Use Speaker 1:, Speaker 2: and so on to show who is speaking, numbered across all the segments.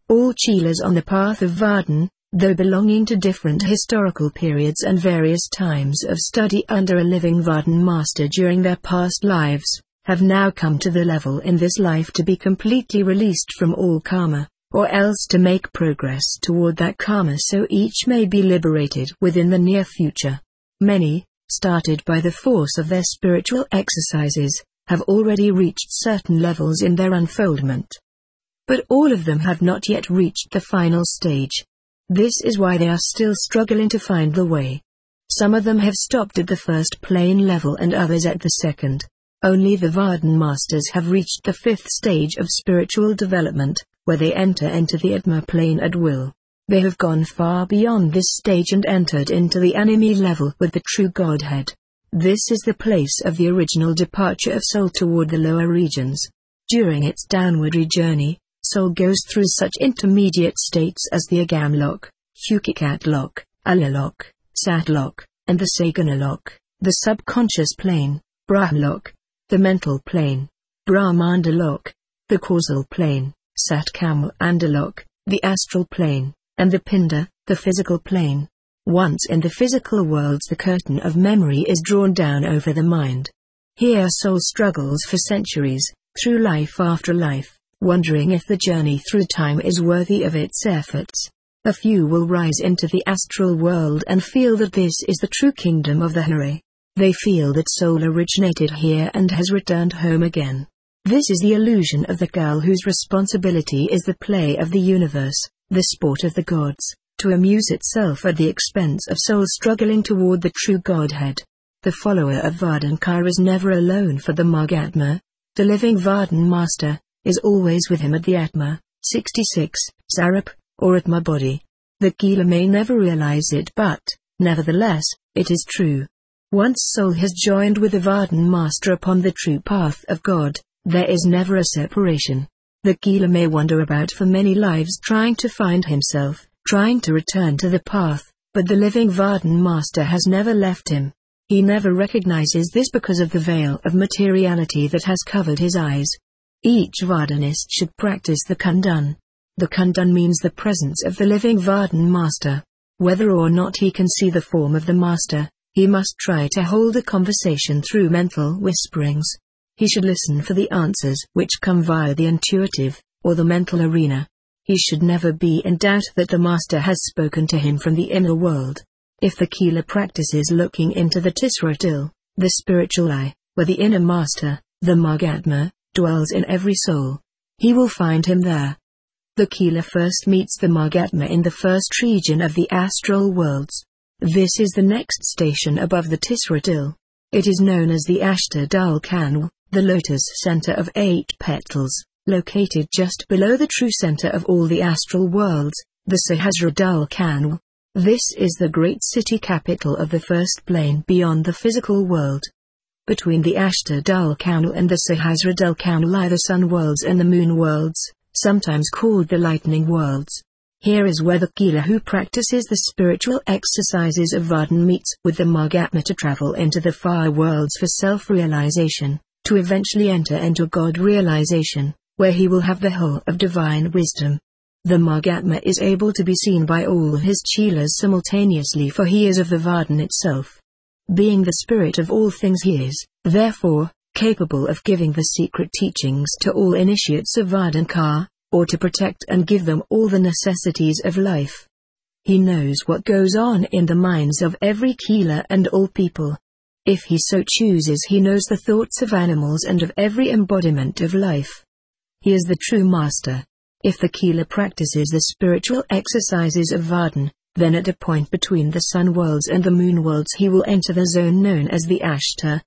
Speaker 1: All Chelas on the path of Vardhan, though belonging to different historical periods and various times of study under a living Vardhan master during their past lives, have now come to the level in this life to be completely released from all karma, or else to make progress toward that karma so each may be liberated within the near future. Many, started by the force of their spiritual exercises, have already reached certain levels in their unfoldment. But all of them have not yet reached the final stage. This is why they are still struggling to find the way. Some of them have stopped at the first plane level and others at the second. Only the Vardhan masters have reached the fifth stage of spiritual development, where they enter into the Atma plane at will. They have gone far beyond this stage and entered into the enemy level with the true Godhead. This is the place of the original departure of soul toward the lower regions. During its downward journey, soul goes through such intermediate states as the Agamlok, Hukikat-lok, Alalok, Satlok, and the Saganalok, the subconscious plane, Brahmlok, the mental plane, Brahmandalok, the causal plane, Satkamandalok, the astral plane, and the Pinda, the physical plane. Once in the physical worlds, the curtain of memory is drawn down over the mind. Here soul struggles for centuries, through life after life, wondering if the journey through time is worthy of its efforts. A few will rise into the astral world and feel that this is the true kingdom of the Hare. They feel that soul originated here and has returned home again. This is the illusion of the girl whose responsibility is the play of the universe, the sport of the gods, to amuse itself at the expense of soul struggling toward the true Godhead. The follower of Vardhankar is never alone, for the Magatma, the living Vardhan master, is always with him at the Atma, 66, Sarup, or Atma body. The Gila may never realize it, but, nevertheless, it is true. Once soul has joined with the Vardhan master upon the true path of God, there is never a separation. The Gila may wander about for many lives trying to find himself, trying to return to the path, but the living Vardhan master has never left him. He never recognizes this because of the veil of materiality that has covered his eyes. Each Vardhanist should practice the Kundan. The Kundan means the presence of the living Vardhan master. Whether or not he can see the form of the master, he must try to hold a conversation through mental whisperings. He should listen for the answers which come via the intuitive, or the mental arena. He should never be in doubt that the master has spoken to him from the inner world. If the Kila practices looking into the Tisratil, the spiritual eye, where the inner master, the Magatma, dwells in every soul, he will find him there. The Kila first meets the Magatma in the first region of the astral worlds. This is the next station above the Tisratil. It is known as the Ashtadal Kanal, the lotus center of 8 petals, located just below the true center of all the astral worlds, the Sahasradal Kanal. This is the great city capital of the first plane beyond the physical world. Between the Ashtadal Kanal and the Sahasradal Kanal lie the sun worlds and the moon worlds, sometimes called the lightning worlds. Here is where the Kila who practices the spiritual exercises of Vardhan meets with the Magatma to travel into the far worlds for self-realization, to eventually enter into God realization, where he will have the whole of divine wisdom. The Magatma is able to be seen by all his Chelas simultaneously, for he is of the Vardhan itself. Being the spirit of all things, he is, therefore, capable of giving the secret teachings to all initiates of Vardhankar, or to protect and give them all the necessities of life. He knows what goes on in the minds of every Kila and all people. If he so chooses, he knows the thoughts of animals and of every embodiment of life. He is the true master. If the Kila practices the spiritual exercises of Vardhan, then at a point between the sun worlds and the moon worlds he will enter the zone known as the Ashta,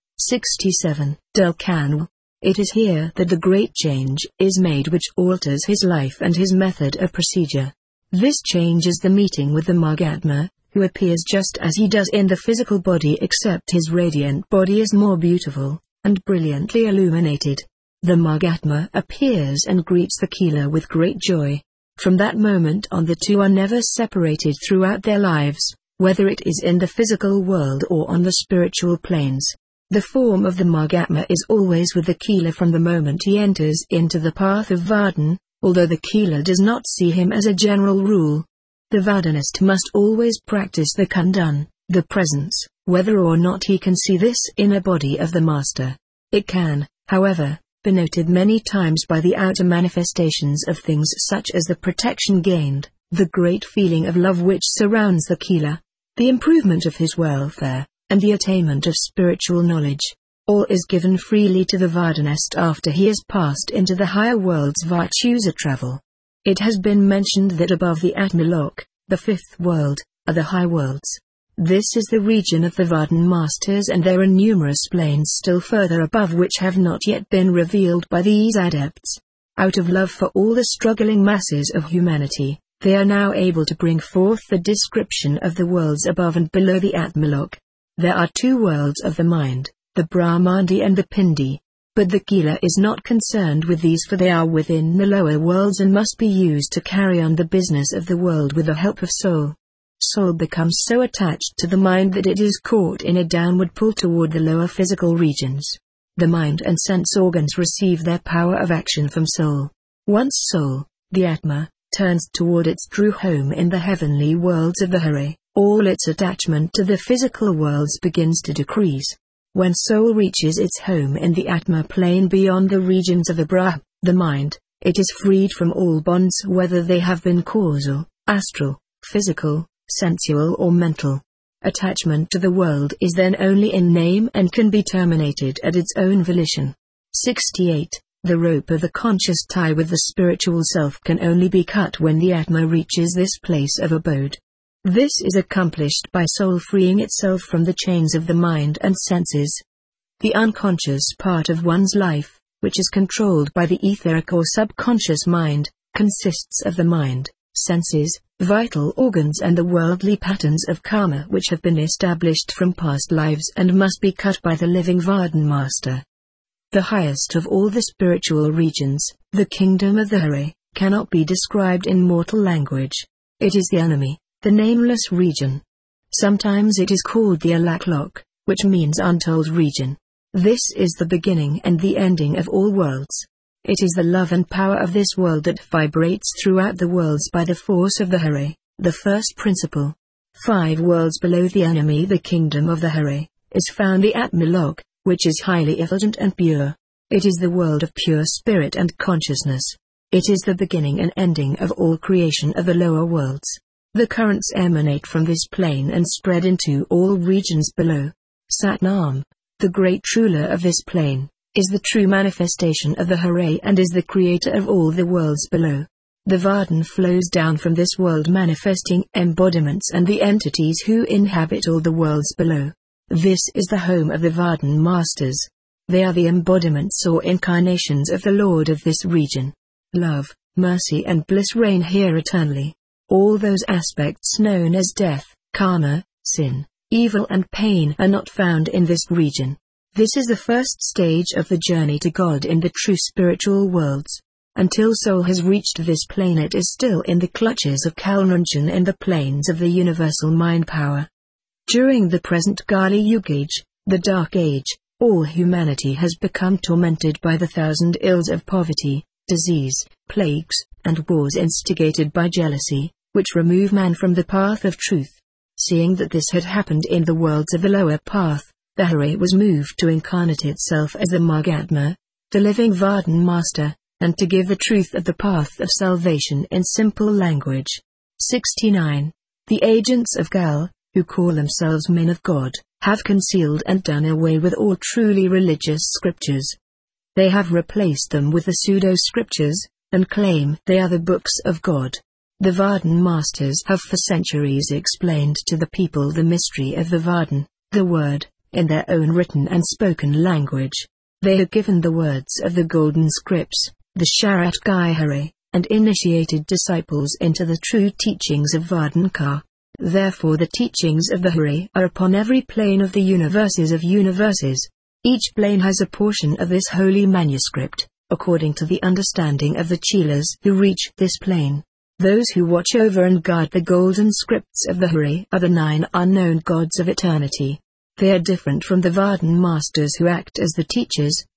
Speaker 1: 67, Dalkanal. It is here that the great change is made which alters his life and his method of procedure. This change is the meeting with the Magatma, who appears just as he does in the physical body, except his radiant body is more beautiful, and brilliantly illuminated. The Magatma appears and greets the Kila with great joy. From that moment on, the two are never separated throughout their lives, whether it is in the physical world or on the spiritual planes. The form of the Magatma is always with the Kila from the moment he enters into the path of Vardhan, although the Kila does not see him as a general rule. The Vardhanist must always practice the Kundun, the presence, whether or not he can see this inner body of the Master. It can, however, be noted many times by the outer manifestations of things such as the protection gained, the great feeling of love which surrounds the Kila, the improvement of his welfare, and the attainment of spiritual knowledge. All is given freely to the Vardhanist after he has passed into the higher worlds via travel. It has been mentioned that above the Atmalok, the fifth world, are the high worlds. This is the region of the Vardhan Masters, and there are numerous planes still further above which have not yet been revealed by these adepts. Out of love for all the struggling masses of humanity, they are now able to bring forth the description of the worlds above and below the Atmalok. There are two worlds of the mind, the Brahmandi and the Pindi. But the Kila is not concerned with these, for they are within the lower worlds and must be used to carry on the business of the world with the help of soul. Soul becomes so attached to the mind that it is caught in a downward pull toward the lower physical regions. The mind and sense organs receive their power of action from soul. Once soul, the Atma, turns toward its true home in the heavenly worlds of the Hare, all its attachment to the physical worlds begins to decrease. When soul reaches its home in the Atma plane beyond the regions of the Brahma, the mind, it is freed from all bonds, whether they have been causal, astral, physical, sensual or mental. Attachment to the world is then only in name and can be terminated at its own volition. 68. The rope of the conscious tie with the spiritual self can only be cut when the Atma reaches this place of abode. This is accomplished by soul freeing itself from the chains of the mind and senses. The unconscious part of one's life, which is controlled by the etheric or subconscious mind, consists of the mind, senses, vital organs and the worldly patterns of karma which have been established from past lives and must be cut by the living Vardhan Master. The highest of all the spiritual regions, the kingdom of the Hare, cannot be described in mortal language. It is the enemy, the nameless region. Sometimes it is called the Alaklok, which means untold region. This is the beginning and the ending of all worlds. It is the love and power of this world that vibrates throughout the worlds by the force of the Hare, the first principle. 5 worlds below the enemy, the kingdom of the Hare, is found the Atmalok, which is highly effulgent and pure. It is the world of pure spirit and consciousness. It is the beginning and ending of all creation of the lower worlds. The currents emanate from this plane and spread into all regions below. Satnam, the great ruler of this plane, is the true manifestation of the Hare and is the creator of all the worlds below. The Vardhan flows down from this world manifesting embodiments and the entities who inhabit all the worlds below. This is the home of the Vardhan Masters. They are the embodiments or incarnations of the Lord of this region. Love, mercy and bliss reign here eternally. All those aspects known as death, karma, sin, evil and pain are not found in this region. This is the first stage of the journey to God in the true spiritual worlds. Until soul has reached this plane, it is still in the clutches of Kalnunjan in the planes of the universal mind power. During the present Kali Yuga age, the Dark Age, all humanity has become tormented by the 1,000 ills of poverty, disease, plagues, and wars instigated by jealousy, which remove man from the path of truth. Seeing that this had happened in the worlds of the lower path, the Hare was moved to incarnate itself as the Magatma, the living Vardhan Master, and to give the truth of the path of salvation in simple language. 69. The agents of Kal, who call themselves men of God, have concealed and done away with all truly religious scriptures. They have replaced them with the pseudo-scriptures, and claim they are the books of God. The Vardhan Masters have for centuries explained to the people the mystery of the Vardhan, the word, in their own written and spoken language. They have given the words of the golden scripts, the Sharat Hare, and initiated disciples into the true teachings of Vardhanka. Therefore the teachings of the Hare are upon every plane of the universes of universes. Each plane has a portion of this holy manuscript, according to the understanding of the Chelas who reach this plane. Those who watch over and guard the golden scripts of the Hare are the 9 unknown gods of eternity. They are different from the Vardhan Masters who act as the teachers,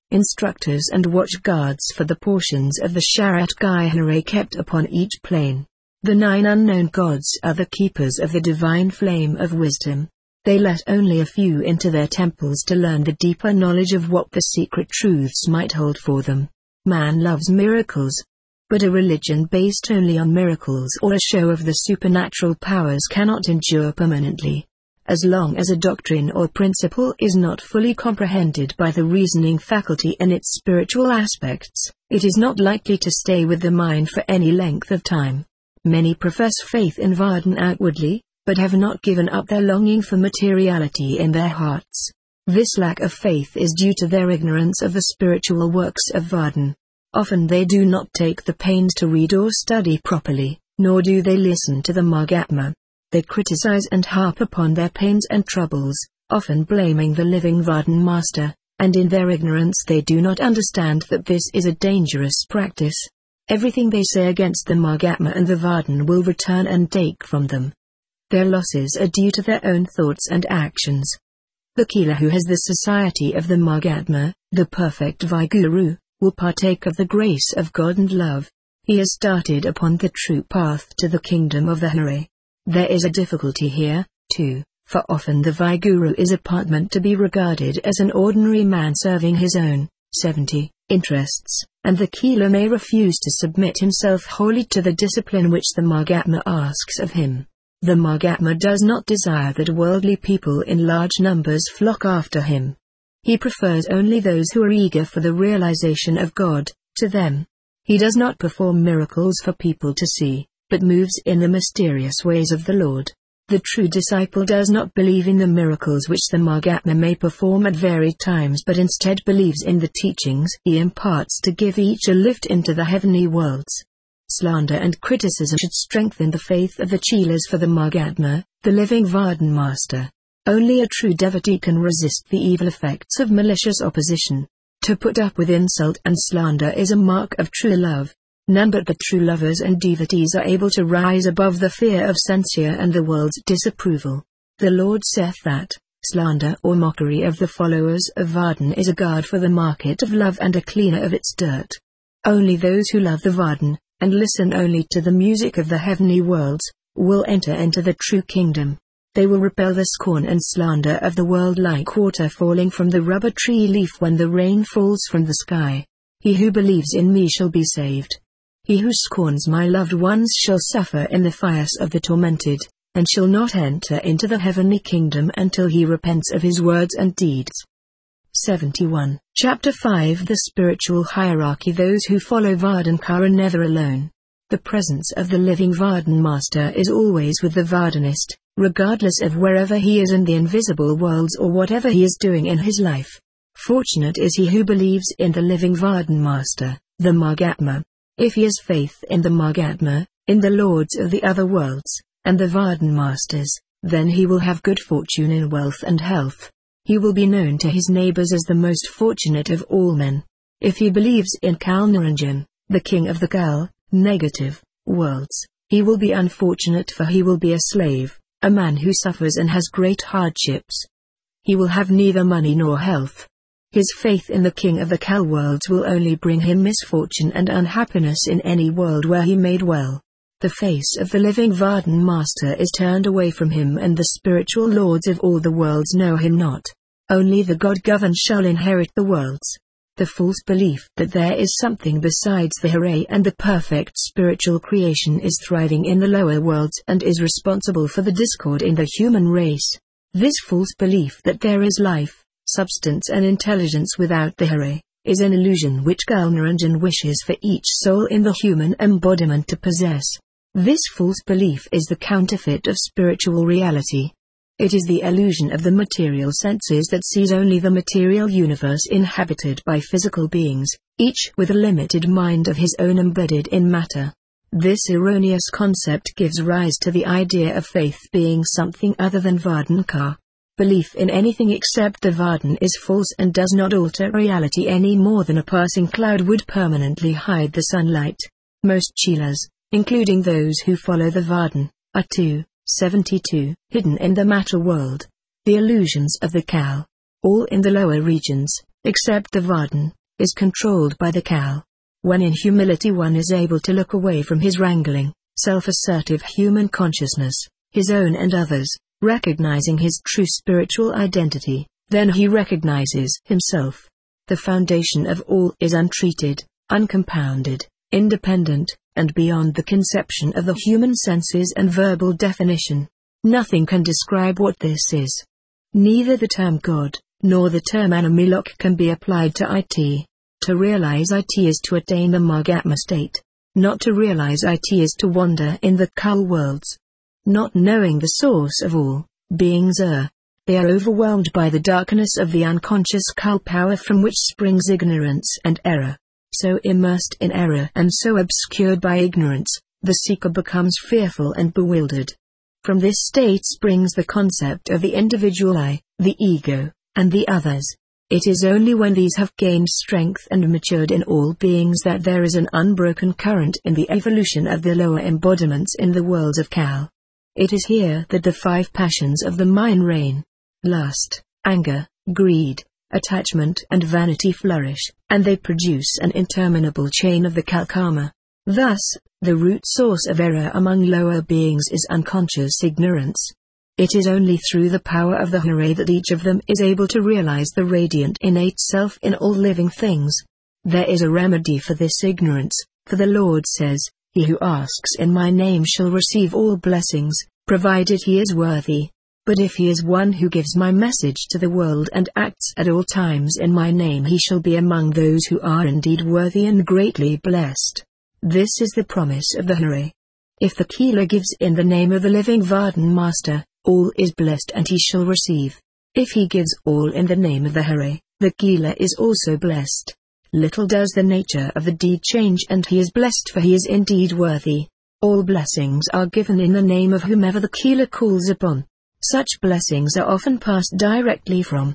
Speaker 1: instructors and watchguards for the portions of the Sharat Gihare kept upon each plane. The 9 unknown gods are the keepers of the divine flame of wisdom. They let only a few into their temples to learn the deeper knowledge of what the secret truths might hold for them. Man loves miracles. But a religion based only on miracles or a show of the supernatural powers cannot endure permanently. As long as a doctrine or principle is not fully comprehended by the reasoning faculty in its spiritual aspects, it is not likely to stay with the mind for any length of time. Many profess faith in Vardhan outwardly, but have not given up their longing for materiality in their hearts. This lack of faith is due to their ignorance of the spiritual works of Vardhan. Often they do not take the pains to read or study properly, nor do they listen to the Mahatma. They criticize and harp upon their pains and troubles, often blaming the living Vardhan master, and in their ignorance they do not understand that this is a dangerous practice. Everything they say against the Mahatma and the Vardhan will return and take from them. Their losses are due to their own thoughts and actions. The Kila who has the society of the Mahatma, the perfect Vaiguru, will partake of the grace of God and love. He has started upon the true path to the kingdom of the Hare. There is a difficulty here, too, for often the Vaiguru is appointment to be regarded as an ordinary man serving his own 70 interests, and the Kila may refuse to submit himself wholly to the discipline which the Mahatma asks of him. The Mahatma does not desire that worldly people in large numbers flock after him. He prefers only those who are eager for the realization of God, to them. He does not perform miracles for people to see, but moves in the mysterious ways of the Lord. The true disciple does not believe in the miracles which the Mahatma may perform at varied times, but instead believes in the teachings he imparts to give each a lift into the heavenly worlds. Slander and criticism should strengthen the faith of the Chelas for the Mahatma, the living Vardhan master. Only a true devotee can resist the evil effects of malicious opposition. To put up with insult and slander is a mark of true love. None but the true lovers and devotees are able to rise above the fear of censure and the world's disapproval. The Lord saith that slander or mockery of the followers of Vardhan is a guard for the market of love and a cleaner of its dirt. Only those who love the Vardhan, and listen only to the music of the heavenly worlds, will enter into the true kingdom. They will repel the scorn and slander of the world like water falling from the rubber tree leaf when the rain falls from the sky. He who believes in me shall be saved. He who scorns my loved ones shall suffer in the fires of the tormented, and shall not enter into the heavenly kingdom until he repents of his words and deeds. 71. Chapter 5. The Spiritual Hierarchy. Those who follow Vardhanka are never alone. The presence of the living Vardhan master is always with the Vardhanist, regardless of wherever he is in the invisible worlds or whatever he is doing in his life. Fortunate is he who believes in the living Vardhan master, the Mahatma. If he has faith in the Mahatma, in the lords of the other worlds, and the Vardhan masters, then he will have good fortune in wealth and health. He will be known to his neighbors as the most fortunate of all men. If he believes in Kal Niranjan, the king of the Kal, negative, worlds, he will be unfortunate, for he will be a slave, a man who suffers and has great hardships. He will have neither money nor health. His faith in the king of the Kal worlds will only bring him misfortune and unhappiness in any world where he may dwell. The face of the living Vardhan master is turned away from him, and the spiritual lords of all the worlds know him not. Only the God-governed shall inherit the worlds. The false belief that there is something besides the Hare and the perfect spiritual creation is thriving in the lower worlds and is responsible for the discord in the human race. This false belief that there is life, substance and intelligence without the Hare is an illusion which Kal Niranjan wishes for each soul in the human embodiment to possess. This false belief is the counterfeit of spiritual reality. It is the illusion of the material senses that sees only the material universe inhabited by physical beings, each with a limited mind of his own embedded in matter. This erroneous concept gives rise to the idea of faith being something other than Vardhanka. Belief in anything except the Vardhan is false and does not alter reality any more than a passing cloud would permanently hide the sunlight. Most Chelas, including those who follow the Vardhan, are 72 hidden in the matter world. The illusions of the Kal, all in the lower regions, except the Vardhan, is controlled by the Kal. When in humility one is able to look away from his wrangling, self-assertive human consciousness, his own and others, recognizing his true spiritual identity, then he recognizes himself. The foundation of all is untreated, uncompounded, independent, and beyond the conception of the human senses and verbal definition. Nothing can describe what this is. Neither the term God, nor the term Anamilok can be applied to it. To realize it is to attain the Mahatma state. Not to realize it is to wander in the Kal worlds. Not knowing the source of all beings they are overwhelmed by the darkness of the unconscious Kal power from which springs ignorance and error. So immersed in error and so obscured by ignorance, the seeker becomes fearful and bewildered. From this state springs the concept of the individual I, the ego, and the others. It is only when these have gained strength and matured in all beings that there is an unbroken current in the evolution of the lower embodiments in the worlds of Kal. It is here that the 5 passions of the mind reign. Lust, anger, greed, attachment and vanity flourish, and they produce an interminable chain of the Kal karma. Thus, the root source of error among lower beings is unconscious ignorance. It is only through the power of the Hare that each of them is able to realize the radiant innate self in all living things. There is a remedy for this ignorance, for the Lord says, "He who asks in my name shall receive all blessings, provided he is worthy. But if he is one who gives my message to the world and acts at all times in my name, he shall be among those who are indeed worthy and greatly blessed." This is the promise of the Hare. If the Kila gives in the name of the living Vardhan Master, all is blessed and he shall receive. If he gives all in the name of the Hare, the Kila is also blessed. Little does the nature of the deed change, and he is blessed, for he is indeed worthy. All blessings are given in the name of whomever the Kila calls upon. Such blessings are often passed directly from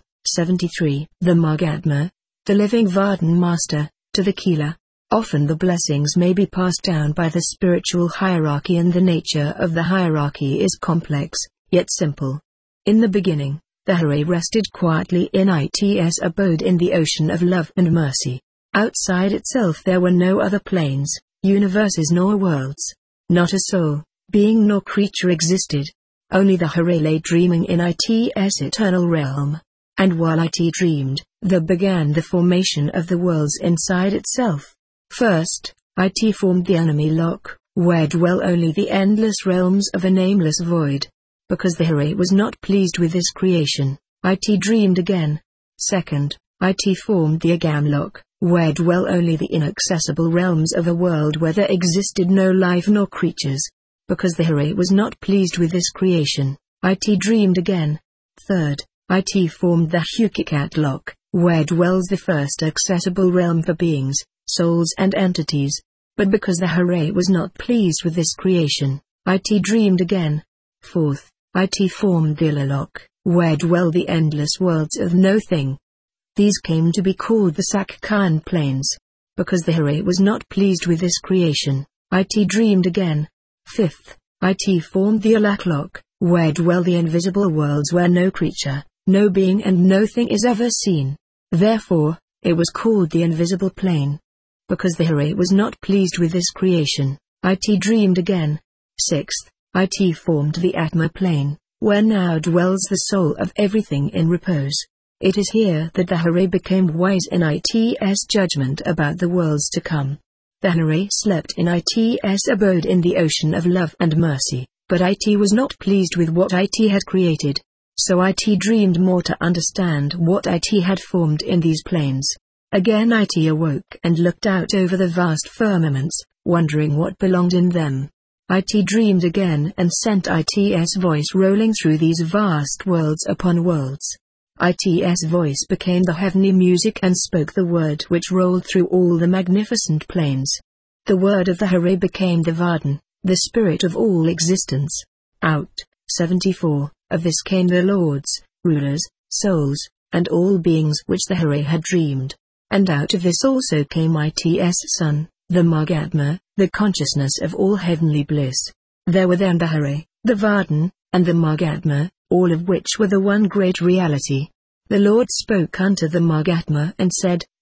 Speaker 1: 73, the Mahatma, the living Vardhan Master, to the Kila. Often the blessings may be passed down by the spiritual hierarchy, and the nature of the hierarchy is complex, yet simple. In the beginning, the Hare rested quietly in its abode in the ocean of love and mercy. Outside itself there were no other planes, universes nor worlds. Not a soul, being nor creature existed. Only the Hare lay dreaming in its eternal realm. And while it dreamed, there began the formation of the worlds inside itself. First, it formed the Anamilok, where dwell only the endless realms of a nameless void. Because the Hare was not pleased with this creation, it dreamed again. Second, it formed the Agamlok, where dwell only the inaccessible realms of a world where there existed no life nor creatures. Because the Hare was not pleased with this creation, it dreamed again. Third, it formed the Hukikat-lok, where dwells the first accessible realm for beings, souls and entities. But because the Hare was not pleased with this creation, it dreamed again. Fourth, it formed the Ilalok, where dwell the endless worlds of no thing. These came to be called the Sakkan plains. Because the Hare was not pleased with this creation, it dreamed again. Fifth, it formed the Alaklok, where dwell the invisible worlds where no creature, no being and no thing is ever seen. Therefore, it was called the invisible plane. Because the Hare was not pleased with this creation, it dreamed again. Sixth, it formed the Atma plane, where now dwells the soul of everything in repose. It is here that the Hare became wise in its judgment about the worlds to come. The Hare slept in its abode in the ocean of love and mercy, but it was not pleased with what it had created. So it dreamed more to understand what it had formed in these planes. Again it awoke and looked out over the vast firmaments, wondering what belonged in them. It dreamed again and sent its voice rolling through these vast worlds upon worlds. Its voice became the heavenly music and spoke the word which rolled through all the magnificent plains. The word of the Hare became the Vardhan, the spirit of all existence. Out, 74, of this came the lords, rulers, souls, and all beings which the Hare had dreamed. And out of this also came its son, the Mahatma, the consciousness of all heavenly bliss. There were then the Hare, the Vardhan, and the Mahatma, all of which were the one great reality. The Lord spoke unto the Mahatma and said,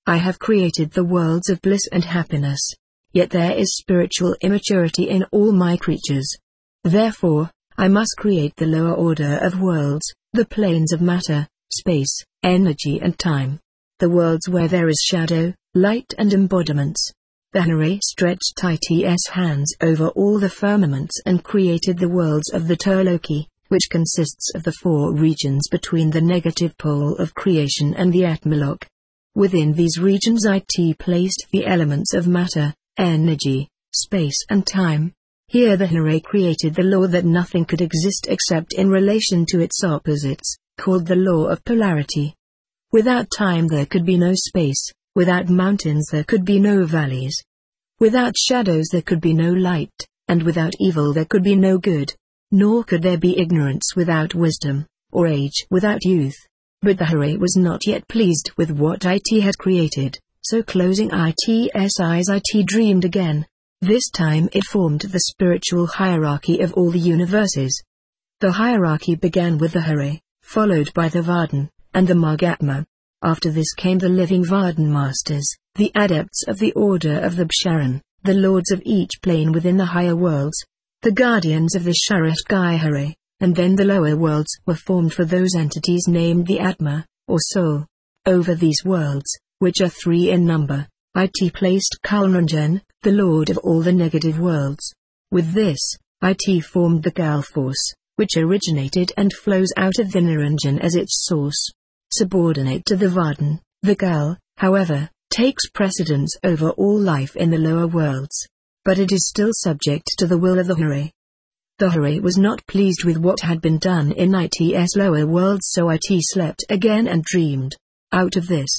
Speaker 1: I have created the worlds of bliss and happiness. Yet there is spiritual immaturity in all my creatures. Therefore, I must create the lower order of worlds, the planes of matter, space, energy and time. The worlds where there is shadow, light and embodiments. The Hare stretched its hands over all the firmaments and created the worlds of the Turloki, which consists of the 4 regions between the negative pole of creation and the Atmalok. Within these regions it placed the elements of matter, energy, space and time. Here the Hare created the law that nothing could exist except in relation to its opposites, called the law of polarity. Without time there could be no space, without mountains there could be no valleys. Without shadows there could be no light, and without evil there could be no good. Nor could there be ignorance without wisdom, or age without youth. But the Hare was not yet pleased with what it had created, so closing its eyes it dreamed again. This time it formed the spiritual hierarchy of all the universes. The hierarchy began with the Hare, followed by the Vardhan, and the Mahatma. After this came the living Vardhan masters, the adepts of the order of the Bsharan, the lords of each plane within the higher worlds, the guardians of the Sharatgai Hare, and then the lower worlds were formed for those entities named the Atma, or soul. Over these worlds, which are 3 in number, it placed Kalranjan, the lord of all the negative worlds. With this, it formed the Gal force, which originated and flows out of the Niranjan as its source. Subordinate to the Vardhan, the Gal, however, takes precedence over all life in the lower worlds. But it is still subject to the will of the Hare. The Hare was not pleased with what had been done in its lower worlds, so it slept again and dreamed. Out of this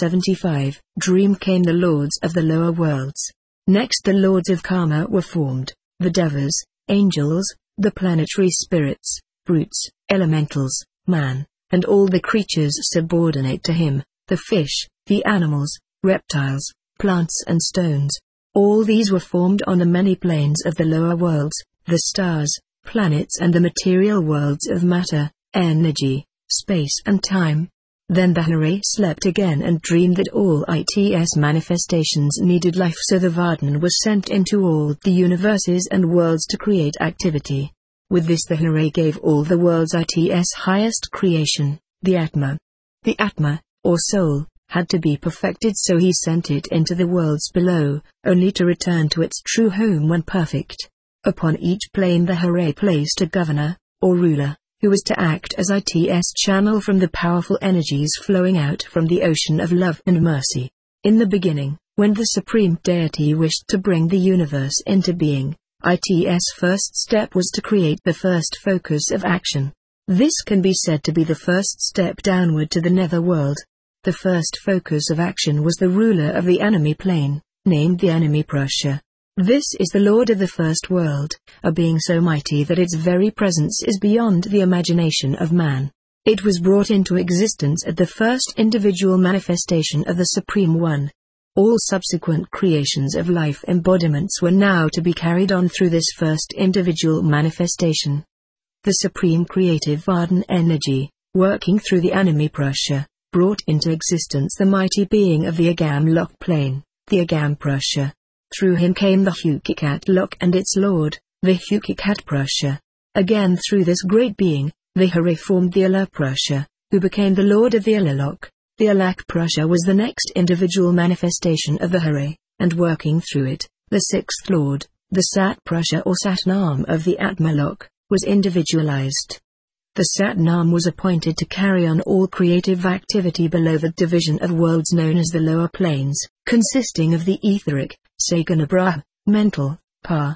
Speaker 1: 75 dream came the lords of the lower worlds. Next the lords of karma were formed, the devas, angels, the planetary spirits, brutes, elementals, man, and all the creatures subordinate to him, the fish, the animals, reptiles, plants and stones. All these were formed on the many planes of the lower worlds, the stars, planets and the material worlds of matter, energy, space and time. Then the Hare slept again and dreamed that all its manifestations needed life, so the Vardhan was sent into all the universes and worlds to create activity. With this the Hare gave all the worlds its highest creation, the Atma. The Atma, or soul, had to be perfected, so he sent it into the worlds below, only to return to its true home when perfect. Upon each plane the Hare placed a governor, or ruler, who was to act as its channel from the powerful energies flowing out from the ocean of love and mercy. In the beginning, when the Supreme Deity wished to bring the universe into being, its first step was to create the first focus of action. This can be said to be the first step downward to the nether world. The first focus of action was the ruler of the enemy plane, named the enemy Prussia. This is the lord of the first world, a being so mighty that its very presence is beyond the imagination of man. It was brought into existence at the first individual manifestation of the Supreme One. All subsequent creations of life embodiments were now to be carried on through this first individual manifestation. The supreme creative Vardhan energy, working through the enemy Prussia, brought into existence the mighty being of the Agam Lok plane, the Agam Prussia. Through him came the Hukikat Lok and its lord, the Hukikat Prussia. Again through this great being, the Hare formed the Allah Prussia, who became the lord of the Alalok. The Alak Prussia was the next individual manifestation of the Hare, and working through it, the sixth lord, the Sat Prussia or Satnam of the Atmalok, was individualized. The Satnam was appointed to carry on all creative activity below the division of worlds known as the lower planes, consisting of the etheric, Sagana Brah, mental, Pa,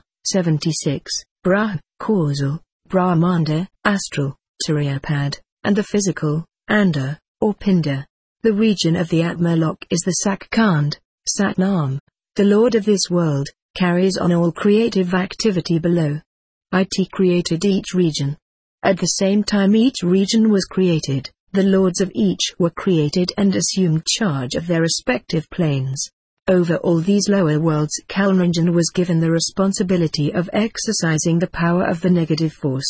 Speaker 1: 76, Brah, causal, Brahmanda, astral, Turyapad, and the physical, Anda, or Pinda. The region of the Atmalok is the Sakkand, Satnam. The lord of this world carries on all creative activity below. It created each region. At the same time each region was created, the lords of each were created and assumed charge of their respective planes. Over all these lower worlds Kalranjan was given the responsibility of exercising the power of the negative force.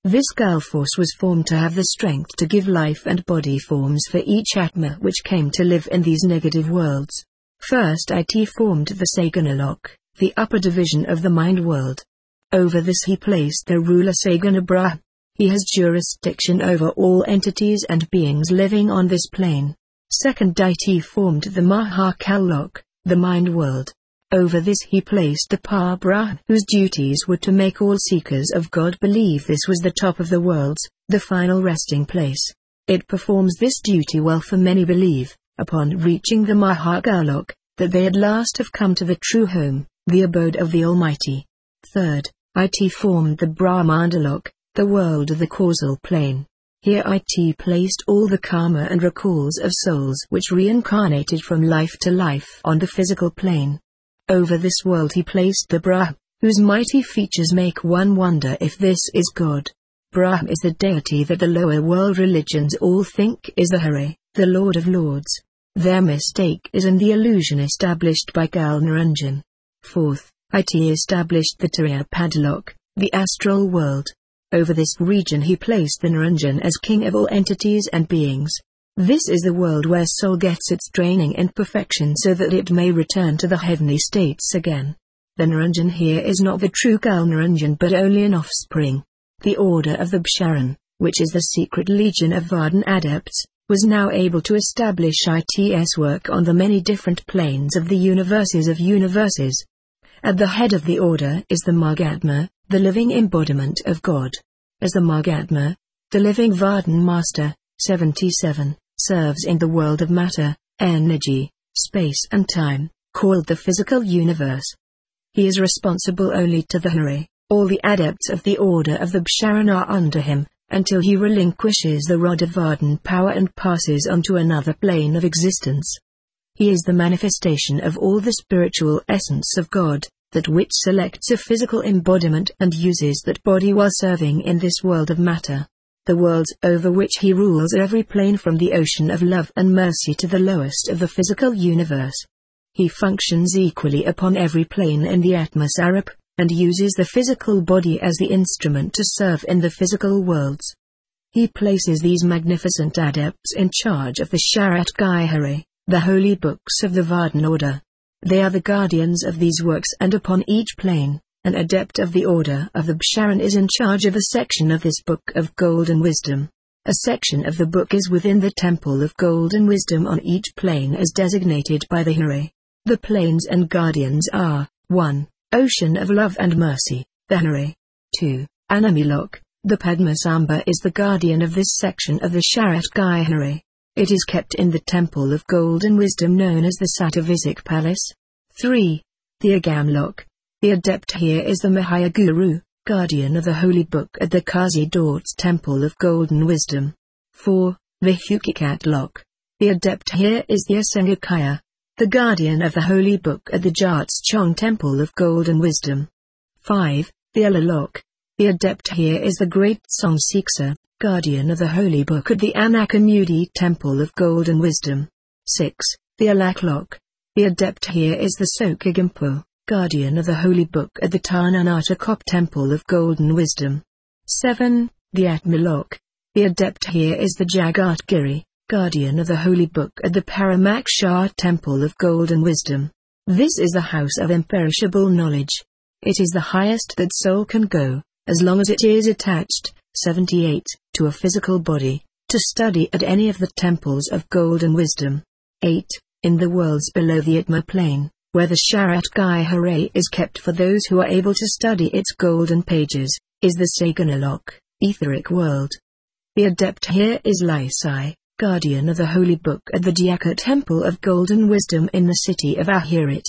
Speaker 1: This girl force was formed to have the strength to give life and body forms for each Atma which came to live in these negative worlds. First it formed the Saganalok, the upper division of the mind world. Over this he placed the ruler Sagana Brahma. He has jurisdiction over all entities and beings living on this plane. Second deity formed the Mahakalok, the mind world. Over this he placed the Par-Brahma, whose duties were to make all seekers of God believe this was the top of the worlds, the final resting place. It performs this duty well, for many believe, upon reaching the Mahakalok, that they at last have come to the true home, the abode of the Almighty. Third, it formed the Brahmandalok, the world of the causal plane. Here it placed all the karma and recalls of souls which reincarnated from life to life on the physical plane. Over this world he placed the Brahma, whose mighty features make one wonder if this is God. Brahma is the deity that the lower world religions all think is the Hare, the Lord of Lords. Their mistake is in the illusion established by Gal Naranjan. Fourth, it established the Turiya Padalok, the astral world. Over this region he placed the Naranjan as king of all entities and beings. This is the world where soul gets its training and perfection so that it may return to the heavenly states again. The Naranjan here is not the true Gal Naranjan but only an offspring. The order of the Bsharan, which is the secret legion of Vardhan adepts, was now able to establish its work on the many different planes of the universes of universes. At the head of the order is the Magatma, the living embodiment of God. As the Magatma, the living Vardhan master, 77, serves in the world of matter, energy, space and time, called the physical universe. He is responsible only to the Hare. All the adepts of the order of the Bsharan are under him, until he relinquishes the rod of Vardhan power and passes on to another plane of existence. He is the manifestation of all the spiritual essence of God, that which selects a physical embodiment and uses that body while serving in this world of matter. The worlds over which he rules every plane from the ocean of love and mercy to the lowest of the physical universe. He functions equally upon every plane in the Atma Sarup, and uses the physical body as the instrument to serve in the physical worlds. He places these magnificent adepts in charge of the Sharat Gaihare, the holy books of the Vardhan order. They are the guardians of these works, and upon each plane, an adept of the order of the Bsharan is in charge of a section of this book of golden wisdom. A section of the book is within the temple of golden wisdom on each plane as designated by the Hare. The planes and guardians are 1. Ocean of love and mercy, the Hare. 2. Anamilok, the Padmasamba is the guardian of this section of the Sharat Gaihare. It is kept in the temple of golden wisdom known as the Sattavisic Palace. 3. The Agamlok. The adept here is the Mahayaguru, guardian of the holy book at the Kazi Dort's temple of golden wisdom. 4. The Hukikatlok. The adept here is the Asangakaya, the guardian of the holy book at the Jats Chong temple of golden wisdom. 5. The Alalok. The adept here is the great Songsiksa, guardian of the holy book at the Anakamudi temple of golden wisdom. 6. The Alaklok. The adept here is the Sokagampo, guardian of the holy book at the Tananatakop temple of golden wisdom. 7. The Atmalok. The adept here is the Jagatgiri, guardian of the holy book at the Paramakshar temple of golden wisdom. This is the house of imperishable knowledge. It is the highest that soul can go, as long as it is attached, 78, to a physical body, to study at any of the temples of golden wisdom. 8. In the worlds below the Atma plane, where the Sharat Gaihare is kept for those who are able to study its golden pages, is the Saganalok, etheric world. The adept here is Laisai, guardian of the holy book at the Dhyaka temple of golden wisdom in the city of Ahirit.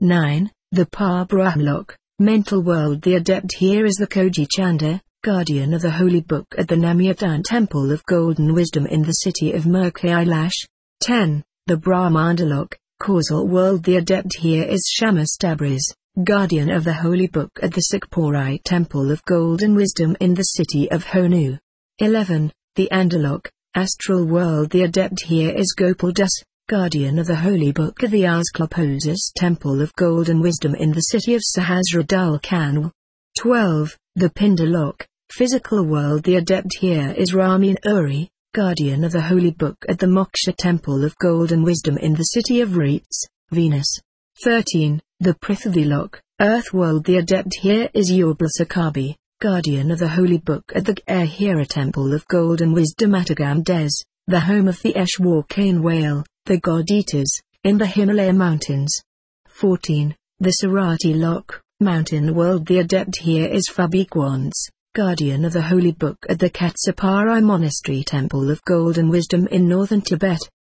Speaker 1: 9. The Par-Brahmlok, mental world. The adept here is the Koji Chanda, guardian of the holy book at the Namyatan temple of golden wisdom in the city of Murkailash. 10. The Brahmandalok, causal world. The adept here is Shamas Tabriz, guardian of the holy book at the Sikpuri temple of golden wisdom in the city of Honu. 11. The Andalok, astral world. The adept here is Gopal Das, guardian of the holy book at the Asclepios temple of golden wisdom in the city of Sahasradul Kanwal. 12. The Pindalok, Physical world. The adept here is Ramin Uri, guardian of the Holy Book at the Moksha Temple of Gold and Wisdom in the city of Reets, Venus. 13. The Prithvi Lok, Earth world. The adept here is Yurbal Sakabi, guardian of the Holy Book at the Ahira Temple of Gold and Wisdom at Agam Des, the home of the Eshwar cane whale, the God-eaters, in the Himalaya mountains. 14. The Sarati Lok, mountain world. The adept here is Fabikwans, guardian of the Holy Book at the Katsapari Monastery Temple of Gold and Wisdom in northern Tibet,